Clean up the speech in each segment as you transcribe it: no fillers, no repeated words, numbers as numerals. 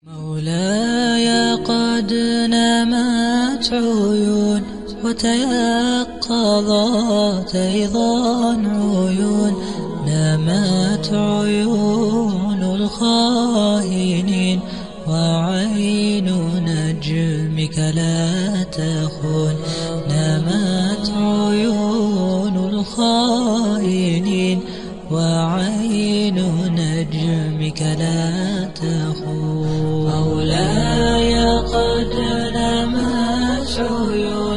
مولاي قد نامت عيون وتيقظت أيضا عيون، نامت عيون الخائنين وعين نجمك لا تخون، نامت عيون الخائنين وعين نجمك لا تخون. مولاي قد نامت عيون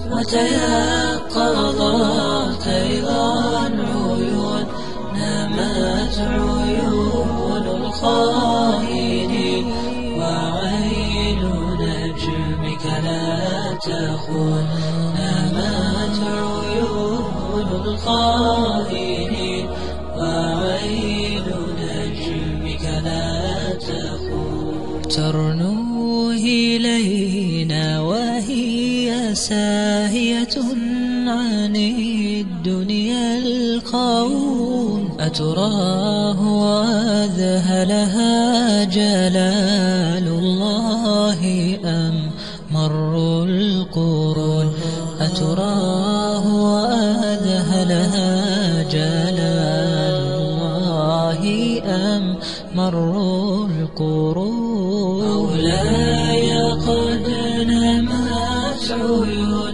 وتيقظت أيضا عيون، نامت عيون الخائنين وعين نجمك لا تخون، نامت عيون الخائنين وعين نجمك لا تخون. ترنو إلينا وهي ساهية عن الدنيا القوم، أتراه وأذهلها جلال الله أم مر القرون، أتراه وأذهلها جلال الله أم مر القرون. مولاي قد نامت عيون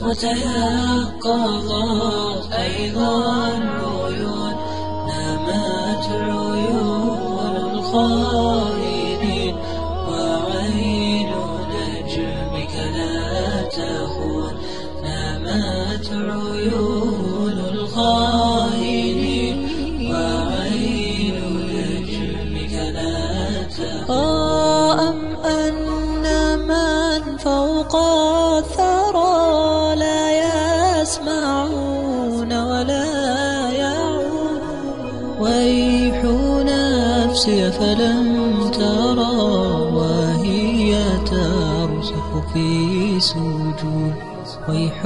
وتيقظت أيضا عيون، نامت عيون الخائنين وعين نجمك لا تخون، نامت عيون الخائنين وعين نجمك لا تخون. أم أن من فوق الثرى لا يسمعون ولا يعون، ويح نفسي فلم ترى وهي ترسخ في سجود، ويح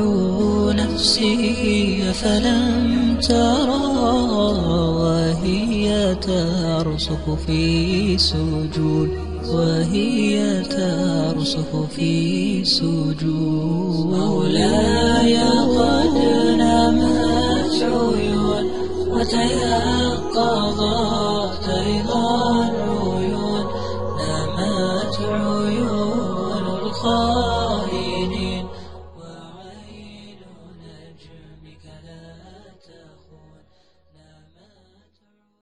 نفسي فلم ترى وهي ترسخ في سجود، وهي ترسخ في سجود. مولاي قد نامت عيون وتيقظت أيضا